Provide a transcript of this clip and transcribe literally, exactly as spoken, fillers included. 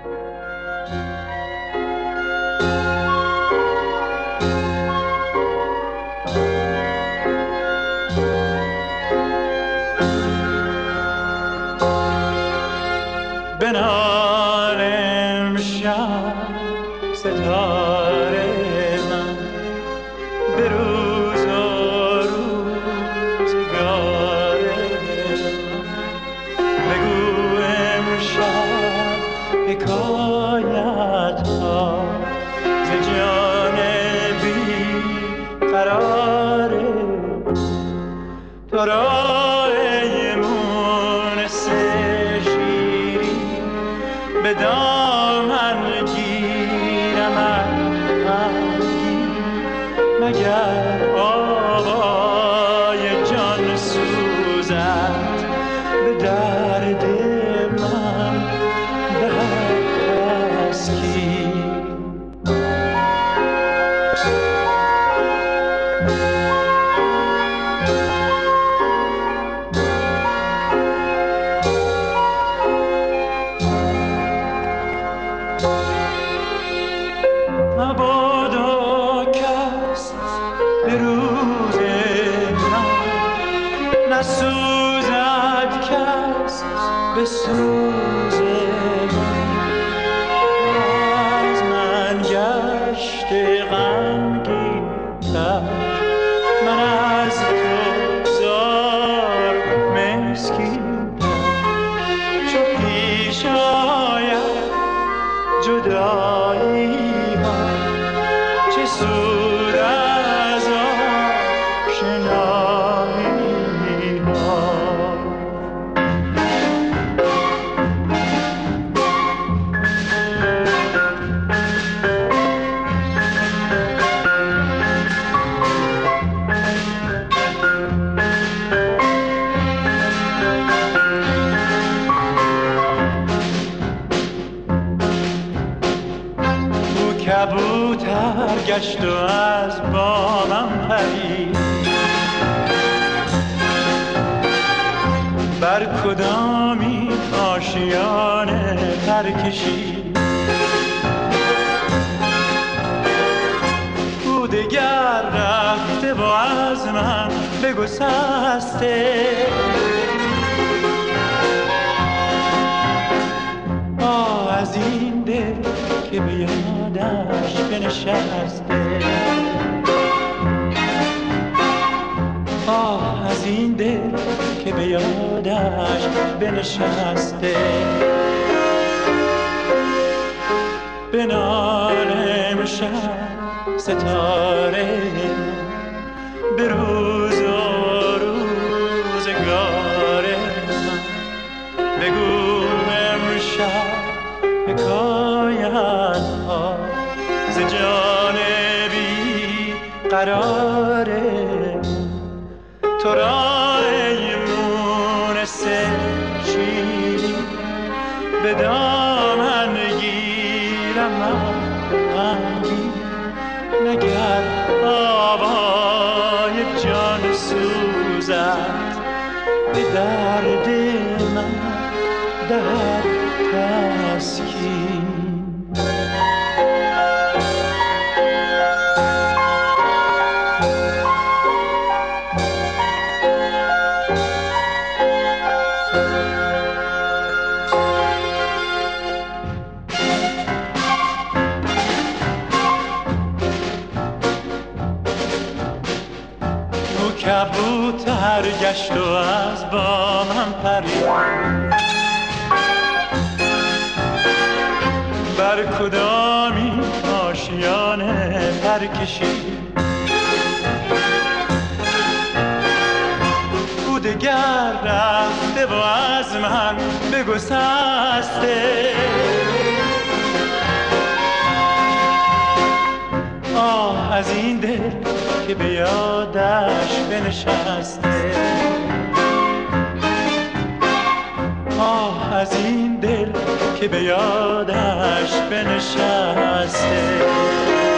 بنالم شب ستاره من به روز و روزگار من، بگو امشب حکایت ها ز جان بی قراره. تو را به دامن گیرم مگر آوای جان سوزد به درد من دستگیر. مبادا کس به روز من نسوزد، کس به سوز من. از من گشته غمگین تر، من از تو زار مسکین تر. چو پیش آید جدایی چه سود از آشنایی ها. کبوتر گشت و از بامم پرید، بر کدامی آشیانه پر کشید. او دگر رفته و از من بگسسته، آه از این دل که به یادش بنشسته. آه از این دل که به یادش بنشسته. بنالم شب ستاره به روز و روزگار من، بگو امشب حکایت ها ز جان بی قراره. تو را ای مونس شیرین به دامن گیرم غمگین، مگر آوای جان سوزد به درد من دهد تسکین. کبوتر گشت و از بامم پرید، بر کدامی آشیانه پر کشید. او دگر رفته و از من بگسسته، آه از این دل که به یادش بنشسته. آه از این دل که به یادش بنشسته.